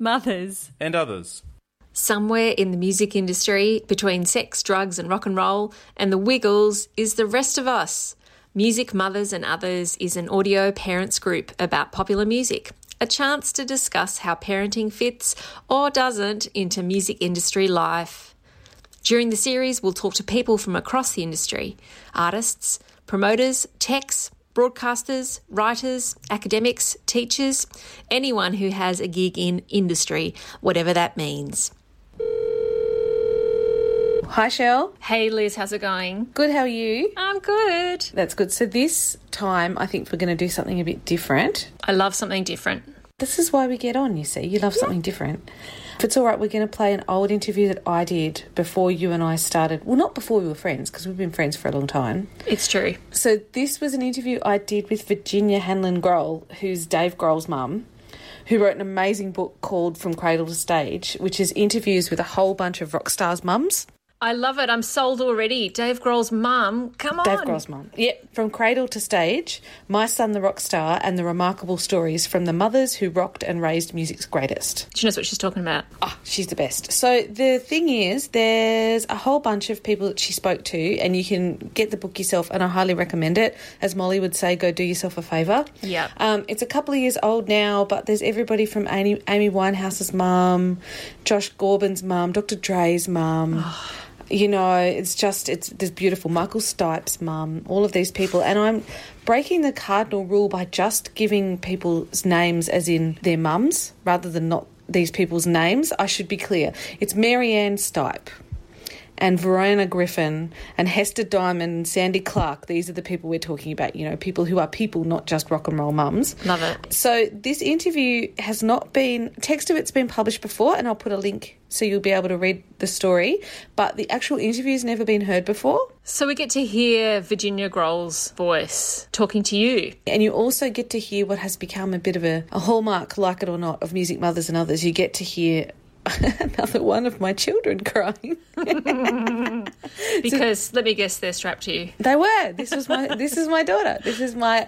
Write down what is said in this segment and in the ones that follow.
Mothers. And others. Somewhere in the music industry, between sex, drugs and rock and roll and the Wiggles, is the rest of us. Music Mothers and Others is an audio parents group about popular music, a chance to discuss how parenting fits or doesn't into music industry life. During the series, we'll talk to people from across the industry, artists, promoters, techs, broadcasters, writers, academics, teachers, anyone who has a gig in industry, whatever that means. Hi, Shell. Hey, Liz, how's it going? Good, how are you? I'm good. That's good. So this time, I think we're going to do something a bit different. I love something different. This is why we get on, you see. You love something different. If it's all right, we're going to play an old interview that I did before you and I started. Well, not before we were friends, because we've been friends for a long time. It's true. So this was an interview I did with Virginia Hanlon Grohl, who's Dave Grohl's mum, who wrote an amazing book called From Cradle to Stage, which is interviews with a whole bunch of rock stars' mums. I love it. I'm sold already. Dave Grohl's mum. Come on. Dave Grohl's mum. Yep. From Cradle to Stage, My Son the Rock Star and the Remarkable Stories from the Mothers Who Rocked and Raised Music's Greatest. She knows what she's talking about. Oh, she's the best. So the thing is, there's a whole bunch of people that she spoke to, and you can get the book yourself, and I highly recommend it. As Molly would say, go do yourself a favour. Yeah. It's a couple of years old now, but there's everybody from Amy Winehouse's mum, Josh Groban's mum, Dr. Dre's mum. You know, there's beautiful. Michael Stipe's mum, all of these people. And I'm breaking the cardinal rule by just giving people's names as in their mums rather than not these people's names. I should be clear. It's Mary Ann Stipe and Verona Griffin and Hester Diamond and Sandy Clark. These are the people we're talking about, you know, people who are people, not just rock and roll mums. Love it. So this interview has not been, text of it's been published before, and I'll put a link so you'll be able to read the story, but the actual interview's never been heard before. So we get to hear Virginia Grohl's voice talking to you. And you also get to hear what has become a bit of a hallmark, like it or not, of Music Mothers and Others. You get to hear another one of my children crying. Because let me guess, they're strapped to you. They were. This is my daughter. This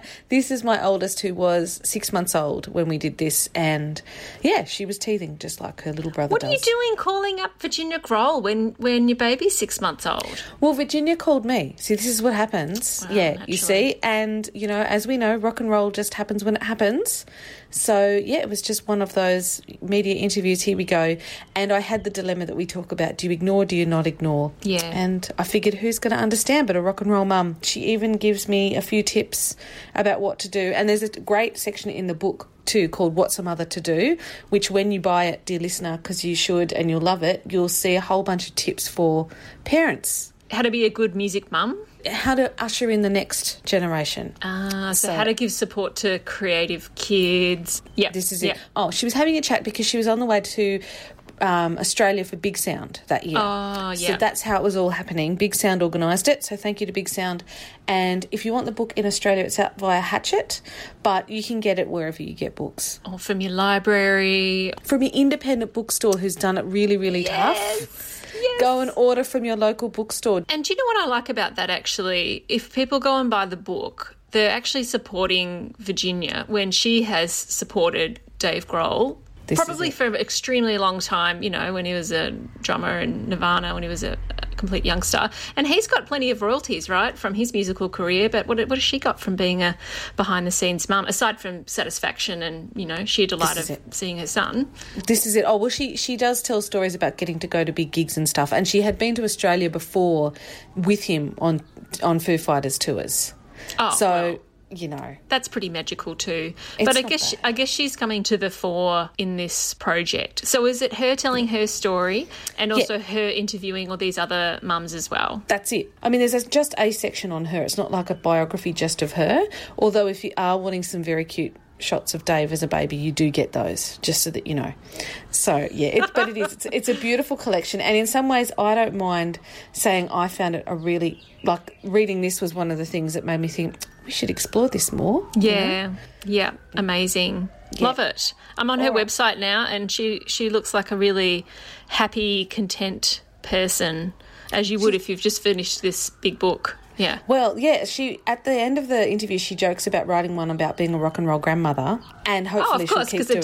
is my oldest, who was 6 months old when we did this, and yeah, she was teething just like her little brother does. What are you doing calling up Virginia Grohl when your baby's 6 months old? Well, Virginia called me. See, this is what happens. Wow, yeah, naturally. you see, and you know, as we know, rock and roll just happens when it happens. So yeah, it was just one of those media interviews. Here we go. And I had the dilemma that we talk about. Do you ignore? Do you not ignore? Yeah. And I figured, who's going to understand but a rock and roll mum? She even gives me a few tips about what to do. And there's a great section in the book too called What's a Mother to Do, which when you buy it, dear listener, because you should and you'll love it, you'll see a whole bunch of tips for parents. How to be a good music mum? How to usher in the next generation. So how to give support to creative kids. Yeah. This is it. Oh, she was having a chat because she was on the way to Australia for Big Sound that year. Oh, yeah. So that's how it was all happening. Big Sound organised it, so thank you to Big Sound. And if you want the book in Australia, it's out via Hachette, but you can get it wherever you get books. Or from your library. From your independent bookstore who's done it really, really tough. Yes. Go and order from your local bookstore. And do you know what I like about that, actually? If people go and buy the book, they're actually supporting Virginia when she has supported Dave Grohl. Probably for an extremely long time, you know, when he was a drummer in Nirvana, when he was a complete youngster. And he's got plenty of royalties, right, from his musical career. But what has she got from being a behind-the-scenes mum, aside from satisfaction and, you know, sheer delight of seeing her son? This is it. Oh, well, she does tell stories about getting to go to big gigs and stuff. And she had been to Australia before with him on Foo Fighters tours. Oh, so... well. You know, that's pretty magical too. It's but not bad. I guess she's coming to the fore in this project. So is it her telling her story and also her interviewing all these other mums as well? That's it. I mean, there's just a section on her. It's not like a biography just of her. Although if you are wanting some very cute shots of Dave as a baby, you do get those, just so that you know. So yeah, but it is. It's a beautiful collection, and in some ways, I don't mind saying I found it a really, like, reading this was one of the things that made me think we should explore this more. Yeah, you know? Yeah, amazing. Yeah. Love it. I'm on her website now, and she looks like a really happy, content person, as you would if you've just finished this big book. Yeah. Well, yeah, she at the end of the interview she jokes about writing one about being a rock and roll grandmother, and hopefully she'll keep doing that.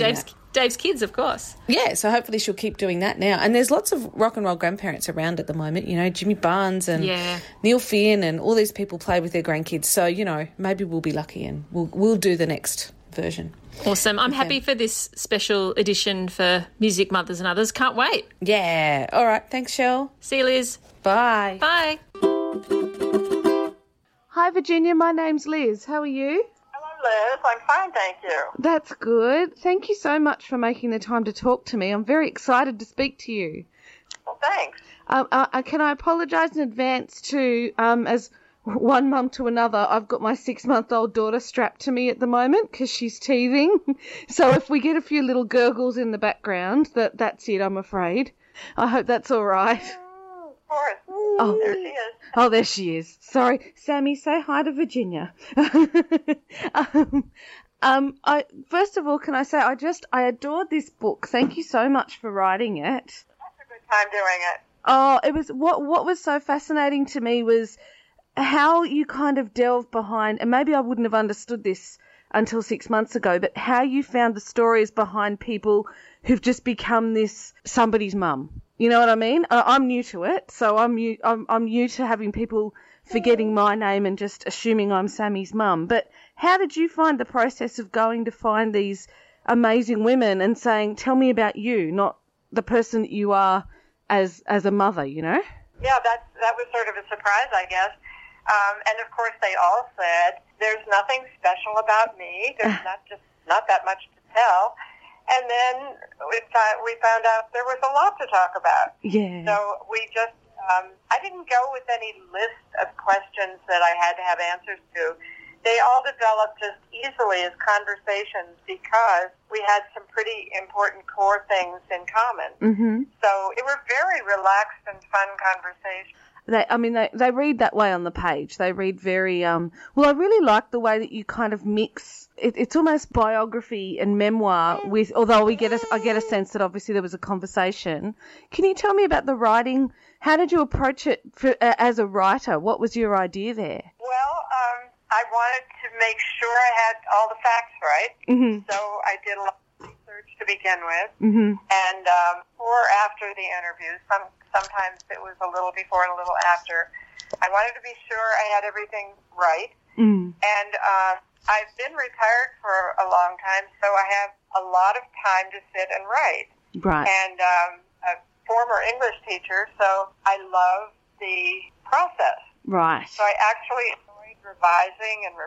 Dave's kids, of course. Yeah, so hopefully she'll keep doing that now. And there's lots of rock and roll grandparents around at the moment, you know, Jimmy Barnes and Neil Finn and all these people play with their grandkids. So, you know, maybe we'll be lucky and we'll do the next version. Awesome. I'm happy for this special edition for Music Mothers and Others. Can't wait. Yeah. All right. Thanks, Shell. See you, Liz. Bye. Bye. Hi, Virginia. My name's Liz. How are you? Liz, I'm fine, thank you. That's good. Thank you so much for making the time to talk to me. I'm very excited to speak to you. Well, thanks. Can I apologise in advance to, as one mum to another, I've got my 6-month-old daughter strapped to me at the moment because she's teething. So if we get a few little gurgles in the background, that's it, I'm afraid. I hope that's all right. Of course. Oh, there she is. Oh, there she is. Sorry. Sammy, say hi to Virginia. First of all, can I say I adored this book. Thank you so much for writing it. That's a good time doing it. Oh, it was what was so fascinating to me was how you kind of delved behind, and maybe I wouldn't have understood this until 6 months ago, but how you found the stories behind people who've just become this somebody's mum. You know what I mean? I'm new to it, so I'm new to having people forgetting my name and just assuming I'm Sammy's mum. But how did you find the process of going to find these amazing women and saying, tell me about you, not the person that you are as a mother, you know? Yeah, that was sort of a surprise, I guess. And of course they all said, there's nothing special about me. There's not that much to tell. And then we found out there was a lot to talk about. Yeah. So we just, I didn't go with any list of questions that I had to have answers to. They all developed just easily as conversations because we had some pretty important core things in common. Mm-hmm. So it were very relaxed and fun conversations. They read that way on the page. They read very, I really like the way that you kind of mix, it's almost biography and memoir with, although I get a sense that obviously there was a conversation. Can you tell me about the writing? How did you approach it as a writer? What was your idea there? Well, I wanted to make sure I had all the facts right. Mm-hmm. So I did a lot of research to begin with. Mm-hmm. And before after the interviews, sometimes it was a little before and a little after, I wanted to be sure I had everything right. Mm. And I've been retired for a long time, so I have a lot of time to sit and write. Right. And a former English teacher, so I love the process. Right. So I actually enjoyed revising and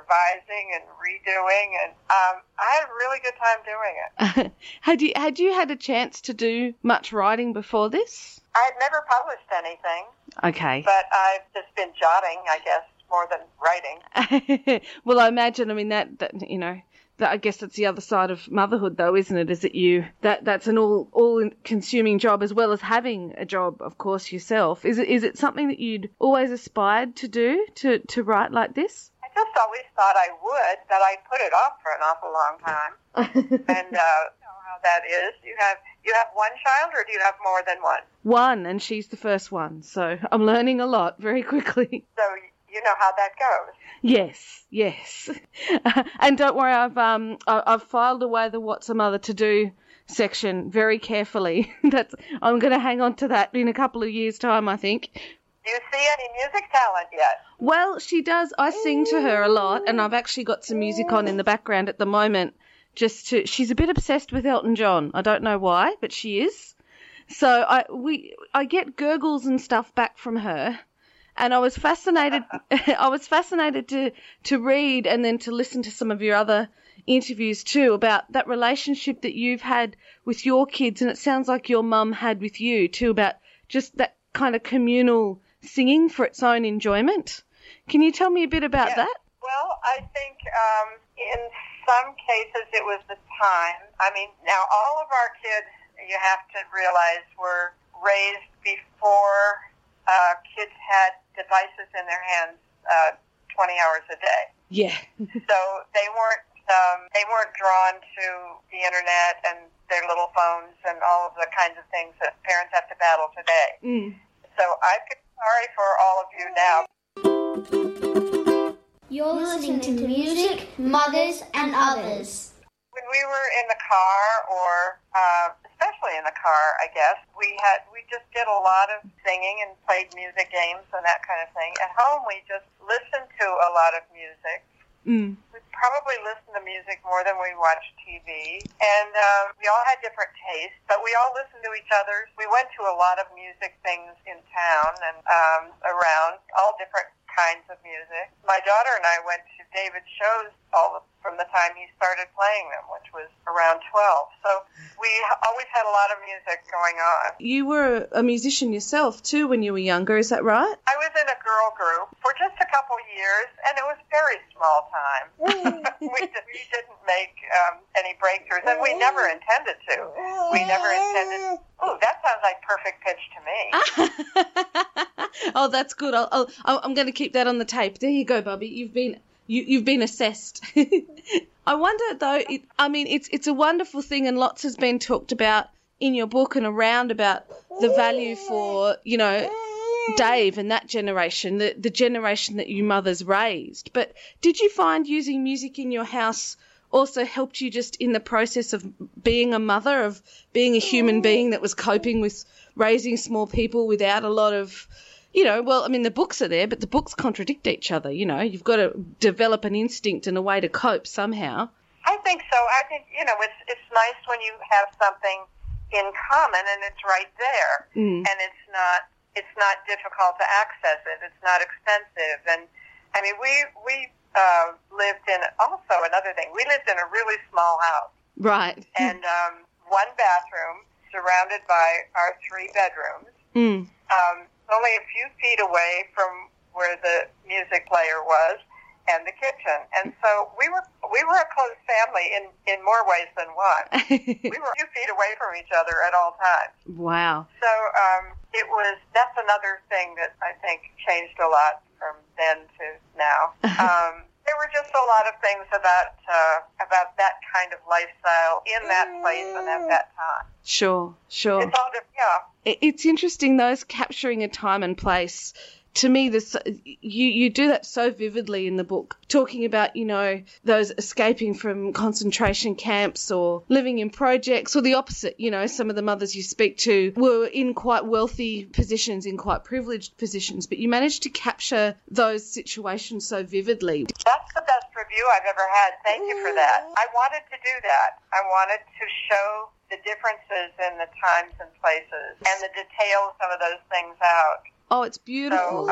redoing, and I had a really good time doing it. Had you had a chance to do much writing before this? I had never published anything. Okay. But I've just been jotting, I guess, more than writing. Well, I imagine, I mean, that you know, I guess that's the other side of motherhood, though, isn't it? Is that that's an all-consuming job as well as having a job, of course, yourself. Is it something that you'd always aspired to do, to write like this? I just always thought I would, but I put it off for an awful long time. And you know how that is. You have one child, or do you have more than one? One, and she's the first one, so I'm learning a lot very quickly. So you know how that goes. Yes. And don't worry, I've filed away the What's a Mother to Do section very carefully. I'm going to hang on to that in a couple of years' time, I think. Do you see any music talent yet? Well, she does. I sing to her a lot, and I've actually got some music on in the background at the moment. She's a bit obsessed with Elton John. I don't know why, but she is. So I get gurgles and stuff back from her. And I was fascinated. to read and then to listen to some of your other interviews too about that relationship that you've had with your kids, and it sounds like your mum had with you too, about just that kind of communal singing for its own enjoyment. Can you tell me a bit about that? Well, I think in some cases it was the time. I mean, now all of our kids, you have to realize, were raised before kids had devices in their hands 20 hours a day. Yeah. So they weren't drawn to the internet and their little phones and all of the kinds of things that parents have to battle today. Mm. So I feel sorry for all of you now. You're listening to Music, Mothers and Others. When we were in the car, or especially in the car, I guess, we just did a lot of singing and played music games and that kind of thing. At home, we just listened to a lot of music. Mm. We probably listened to music more than we watched TV, and we all had different tastes, but we all listened to each other's. We went to a lot of music things in town and around, all different kinds of music. My daughter and I went to David's shows from the time he started playing them, which was around 12. So we always had a lot of music going on. You were a musician yourself too when you were younger, is that right? I was in a girl group for just a couple years, and it was very small time. we didn't make any breakthroughs, and we never intended to. We never intended. Oh, that sounds like perfect pitch to me. Oh, that's good. I'm going to keep that on the tape. There you go, Bobby. You've been assessed. I wonder though. It's a wonderful thing, and lots has been talked about in your book and around about the value for Dave and that generation, the generation that you mothers raised. But did you find using music in your house also helped you just in the process of being a mother, of being a human being that was coping with raising small people without a lot of, the books are there, but the books contradict each other, You've got to develop an instinct and a way to cope somehow. I think so. I think, it's nice when you have something in common and it's right there. Mm. And it's not difficult to access it. It's not expensive. And, we lived in, also another thing, we lived in a really small house. Right. And one bathroom surrounded by our 3 bedrooms. Mm. Only a few feet away from where the music player was and the kitchen. And so we were a close family in more ways than one. We were a few feet away from each other at all times. Wow. So that's another thing that I think changed a lot from then to now. There were just a lot of things about that kind of lifestyle in that place and at that time. Sure. It's all different, yeah. It's interesting, those capturing a time and place. To me, you do that so vividly in the book, talking about, those escaping from concentration camps or living in projects, or the opposite, some of the mothers you speak to were in quite wealthy positions, in quite privileged positions, but you managed to capture those situations so vividly. That's the best review I've ever had. Thank you for that. I wanted to do that. I wanted to show the differences in the times and places and the details of those things out. Oh, it's beautiful.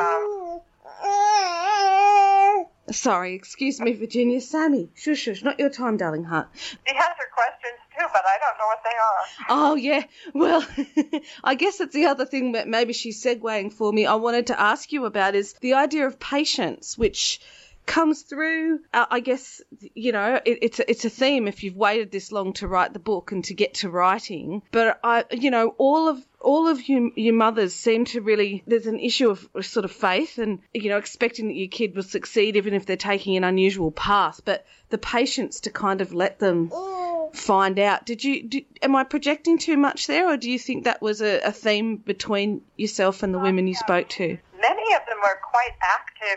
Sorry, excuse me, Virginia. Sammy, shush, not your time, darling heart. She has her questions too, but I don't know what they are. Oh, yeah. Well, I guess that's the other thing that maybe she's segueing for me. I wanted to ask you about is the idea of patience, which comes through, I guess, it's a theme if you've waited this long to write the book and to get to writing. But all of you mothers seem to really, there's an issue of sort of faith and, expecting that your kid will succeed even if they're taking an unusual path, but the patience to kind of let them find out. Am I projecting too much there, or do you think that was a theme between yourself and the women you spoke to? Many of them were quite active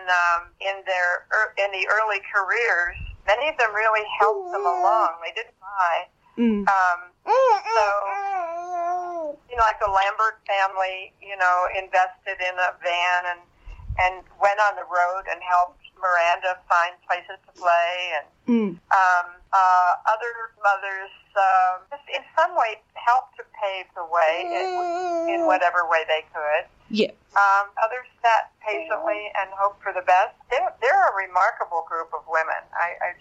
in the early careers. Many of them really helped them along. They didn't lie. Mm. Like the Lambert family, invested in a van and went on the road and helped Miranda find places to play. And other mothers, just in some way, helped to pave the way in whatever way they could. Yeah. Others sat patiently and hoped for the best. They're a remarkable group of women. I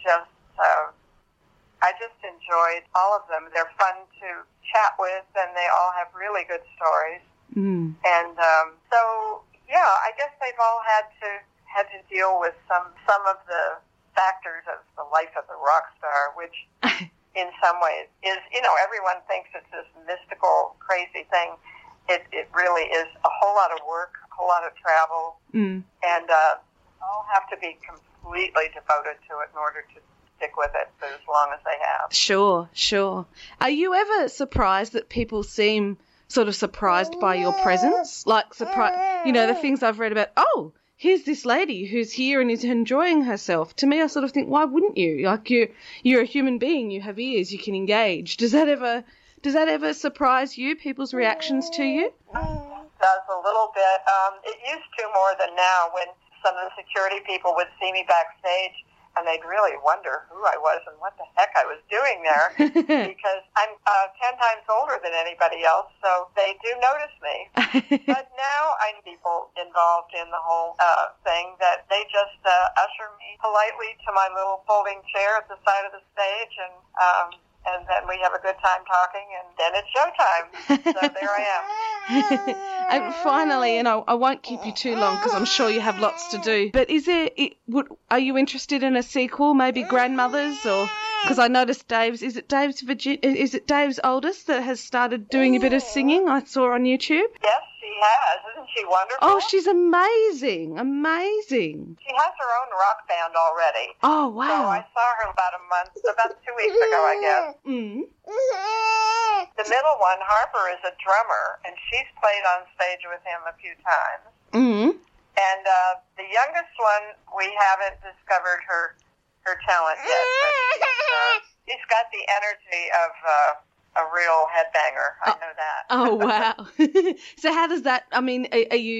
just enjoyed all of them. They're fun to chat with, and they all have really good stories. Mm. And I guess they've all had to deal with some of the factors of the life of the rock star, which in some ways is, everyone thinks it's this mystical, crazy thing. It really is a whole lot of work, a whole lot of travel, and all have to be completely devoted to it in order to stick with it for as long as they have. Sure. Are you ever surprised that people seem sort of surprised by your presence? Like, the things I've read about, oh, here's this lady who's here and is enjoying herself. To me, I sort of think, why wouldn't you? Like, you're a human being, you have ears, you can engage. Does that ever surprise you, people's reactions to you? It does a little bit. It used to more than now, when some of the security people would see me backstage and they'd really wonder who I was and what the heck I was doing there, because I'm 10 times older than anybody else, so they do notice me. But now I need people involved in the whole thing, that they just usher me politely to my little folding chair at the side of the stage, and then we have a good time talking, and then it's showtime. So there I am. And finally, and I won't keep you too long because I'm sure you have lots to do, but are you interested in a sequel, maybe Grandmothers, or because I noticed is it Dave's oldest that has started doing a bit of singing, I saw on YouTube? Yes, she has. Isn't she wonderful? Oh, she's amazing. She has her own rock band already. Oh, wow. So I saw her about 2 weeks ago, I guess. Mm. The middle one, Harper, is a drummer, and she's played on stage with him a few times. Mm. And the youngest one, we haven't discovered her talent yet. But she's got the energy of a real headbanger. I know that. Oh, wow. So how does that, I mean,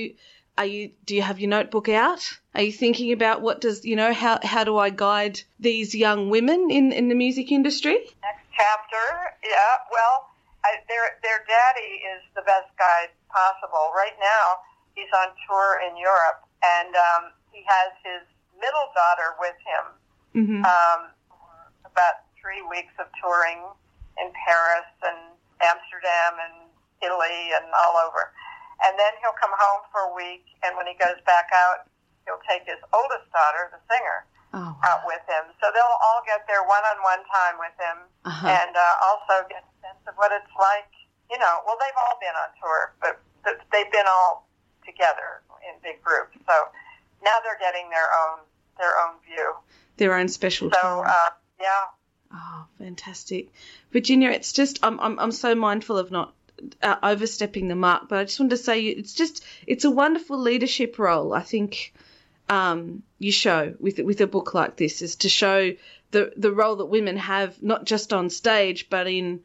do you have your notebook out? Are you thinking about how do I guide these young women in the music industry? Next chapter, yeah. Well, their daddy is the best guide possible. Right now, he's on tour in Europe, and he has his middle daughter with him. Mm-hmm. About 3 weeks of touring in Paris and Amsterdam and Italy and all over. And then he'll come home for a week, and when he goes back out, he'll take his oldest daughter, the singer, out with him. So they'll all get their one-on-one time with him, and also get a sense of what it's like. Well, they've all been on tour, but they've been all together in big groups. So now they're getting their own view. Their own special time. So, yeah. Oh, fantastic. Virginia, it's just, I'm so mindful of not overstepping the mark, but I just wanted to say it's a wonderful leadership role, I think, you show with a book like this, is to show the role that women have, not just on stage, but in,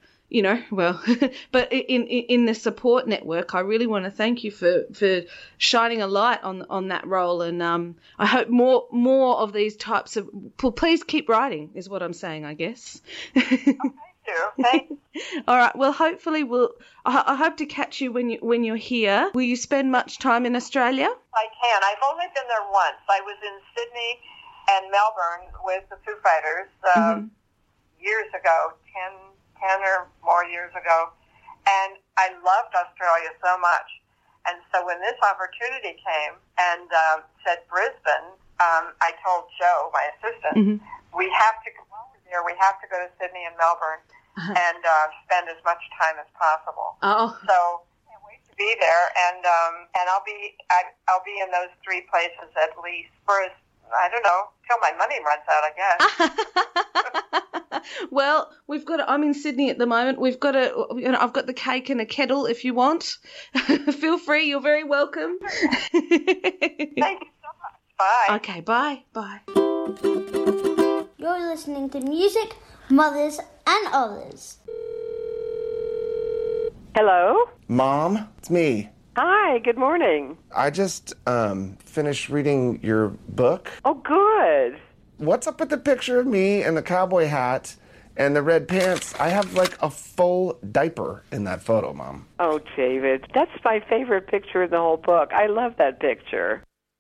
but in the support network. I really want to thank you for shining a light on that role, and I hope more of these types of, please keep writing is what I'm saying, I guess. Thanks. All right. Well, hopefully I hope to catch you when you're here. Will you spend much time in Australia? I can. I've only been there once. I was in Sydney and Melbourne with the Foo Fighters years ago, 10 or more years ago, and I loved Australia so much. And so when this opportunity came and said Brisbane, I told Joe, my assistant, we have to go over there. We have to go to Sydney and Melbourne and spend as much time as possible. Oh. So I can't wait to be there, and I'll be in those 3 places at least for I don't know, till my money runs out, I guess. Well, I'm in Sydney at the moment. I've got the cake and a kettle if you want. Feel free. You're very welcome. Thank you so much. Bye. Okay, bye. Bye. You're listening to Music, Mothers and Others. Hello? Mom, it's me. Hi, good morning. I just finished reading your book. Oh, good. What's up with the picture of me and the cowboy hat and the red pants? I have like a full diaper in that photo, Mom. Oh, David, that's my favorite picture in the whole book. I love that picture.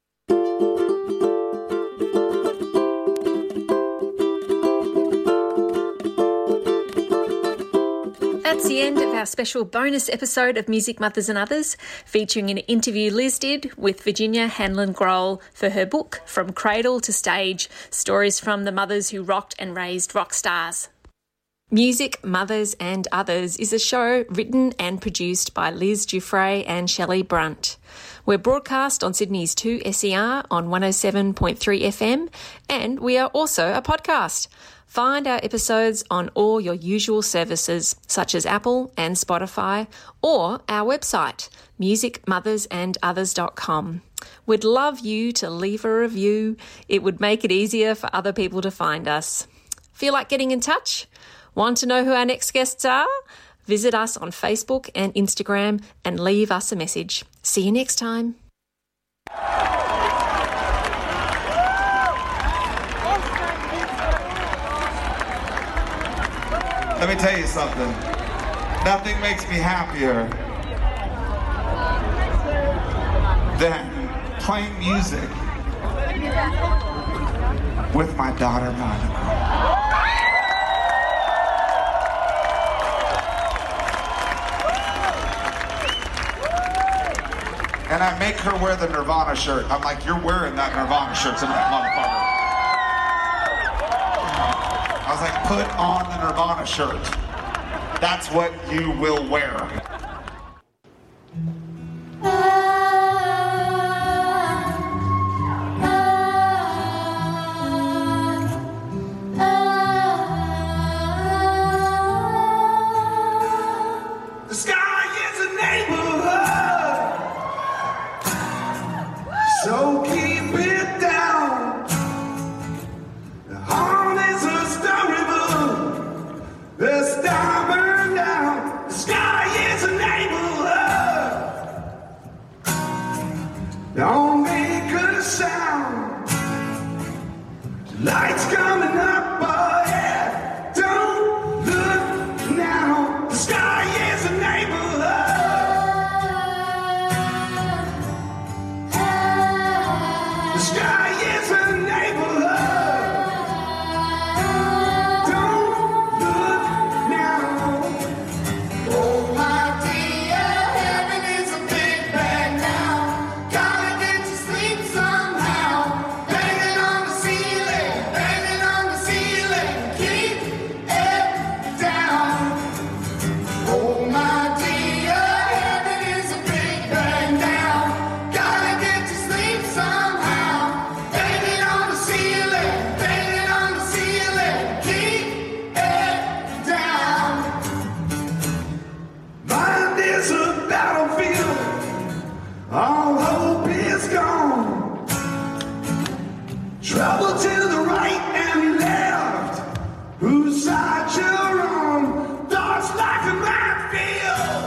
That's the end of our special bonus episode of Music, Mothers and Others, featuring an interview Liz did with Virginia Hanlon-Groll for her book, From Cradle to Stage, Stories from the Mothers Who Rocked and Raised Rock Stars. Music, Mothers and Others is a show written and produced by Liz Giuffre and Shelley Brunt. We're broadcast on Sydney's 2SER on 107.3 FM, and we are also a podcast. Find our episodes on all your usual services, such as Apple and Spotify, or our website, musicmothersandothers.com. We'd love you to leave a review. It would make it easier for other people to find us. Feel like getting in touch? Want to know who our next guests are? Visit us on Facebook and Instagram and leave us a message. See you next time. Let me tell you something. Nothing makes me happier than playing music with my daughter, Monica. And I make her wear the Nirvana shirt. I'm like, you're wearing that Nirvana shirt tonight, motherfucker. I was like, put on the Nirvana shirt. That's what you will wear. The sky is a neighborhood, so keep it down. The heart is a storybook, the star burned out. The sky is a neighborhood, don't make a sound. Lights coming up ahead, don't look now. The sky is a neighborhood, the sky is a neighborhood, don't look now. Oh my dear, heaven is a big bag now. Gotta get to sleep somehow. Banging on the ceiling, keep it down. Oh my dear, heaven is a big bag now. Gotta get to sleep somehow. Banging on the ceiling, keep it down. Mind is a battlefield, all hope is gone. Trouble to the right and left, whose side you're on. Thoughts like a minefield,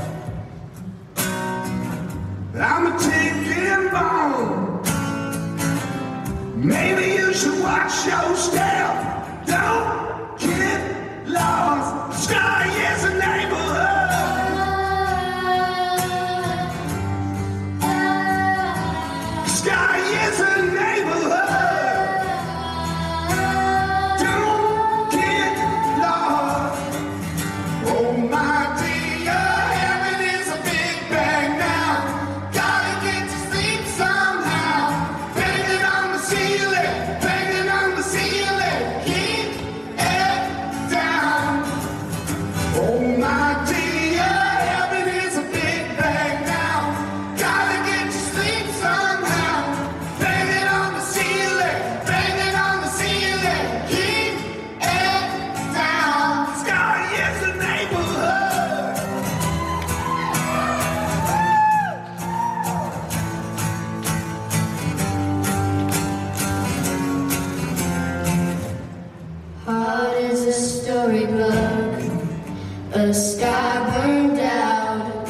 I'm a ticking bomb. Maybe you should watch your step, don't get lost. The sky is a neighborhood, the sky is a neighborhood, don't get lost. Oh my dear, heaven is a big bag now. Gotta get to sleep somehow. Banging on the ceiling, keep it down. Oh my dear, heaven is a big bag now. Gotta get to sleep somehow. Banging on the ceiling, keep it down. Sky is a neighborhood. Heart is a storybook, a sky burned out.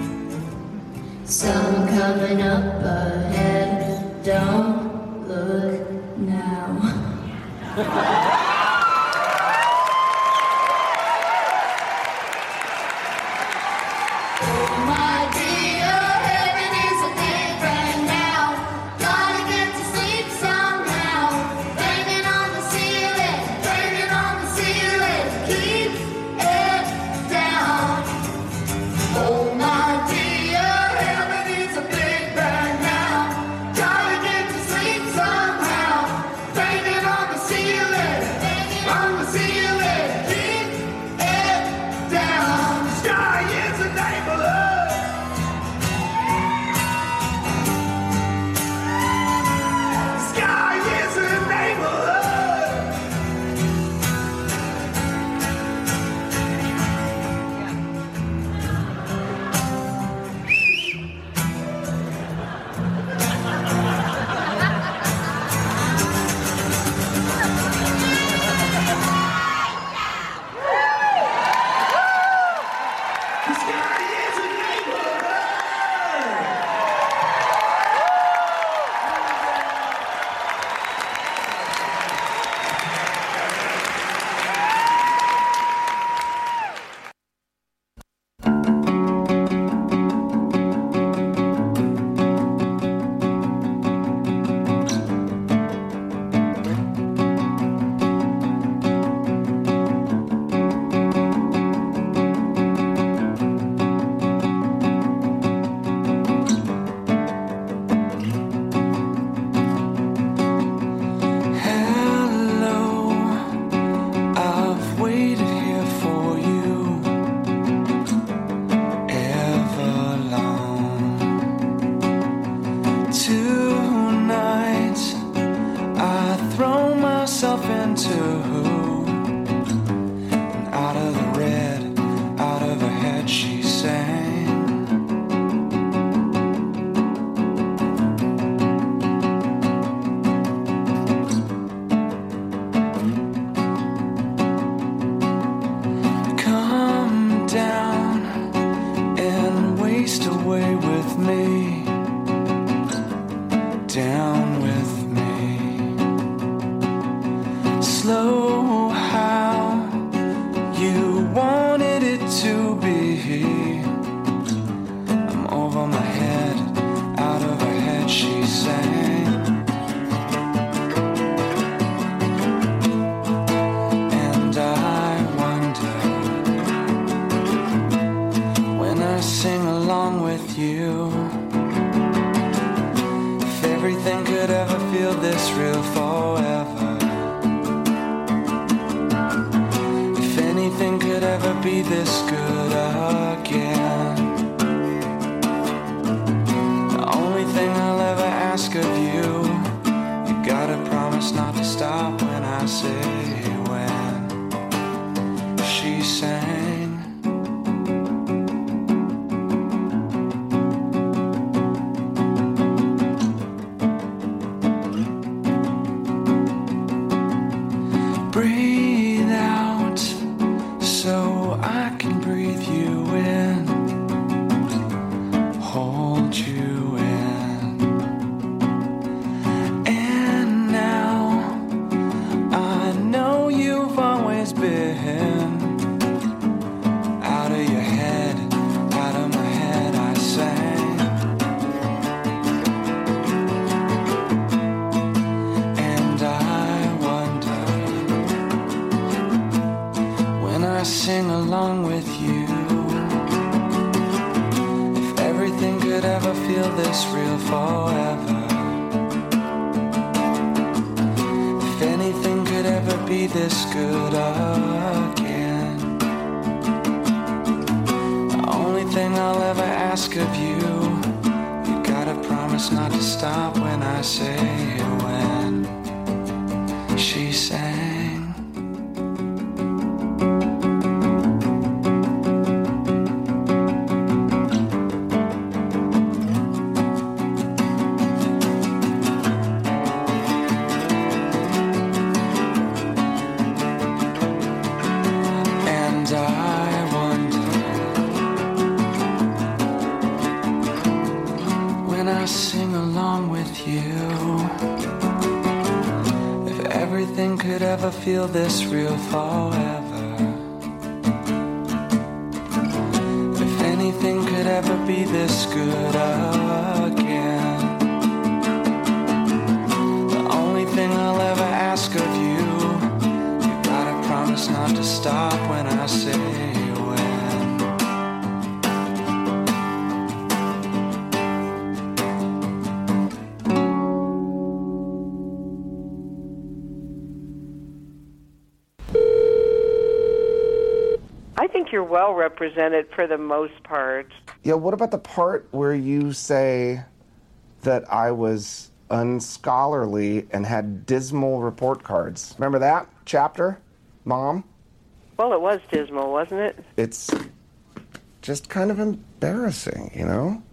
Sun coming up ahead, don't look now. My dear, heaven is a big bang now. Gotta get to sleep somehow. Banging on the ceiling, keep it down. Oh my dear, heaven is a big bang now. Gotta get to sleep somehow. Banging on the ceiling, waste away with me, down with me. Slow how you wanted it to be. I'm over my head, out of her head, she sang. And I wonder, when I sing along with you, if everything could ever feel this real forever. If anything could ever be this good again. The only thing I'll ever ask of you, you gotta promise not to stop when I say when. She sang. Breathe out so I can breathe you in, hold you in. And now I know you've always been out of your head, out of my head, I sang. And I wonder, when I sing along with you, if everything could ever feel this real forever. If anything could ever be this good again. The only thing I'll ever ask of you, you gotta promise not to stop when I say when. She sang. And I wonder, when I sing along with you, if everything could ever feel this real forever. If anything could ever be this good again. The only thing I'll ever ask of you, you gotta promise not to stop when I say when. I think you're well represented for the most part. Yeah, what about the part where you say that I was unscholarly and had dismal report cards? Remember that chapter, Mom? Well, it was dismal, wasn't it? It's just kind of embarrassing, you know?